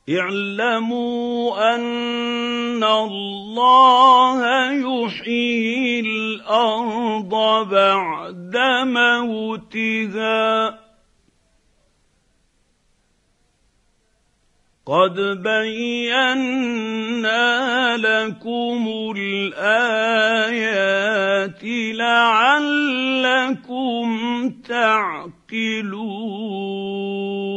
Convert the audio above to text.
اعلموا أن الله يحيي الأرض بعد موتها قد بينا لكم الآيات لعلكم تعقلون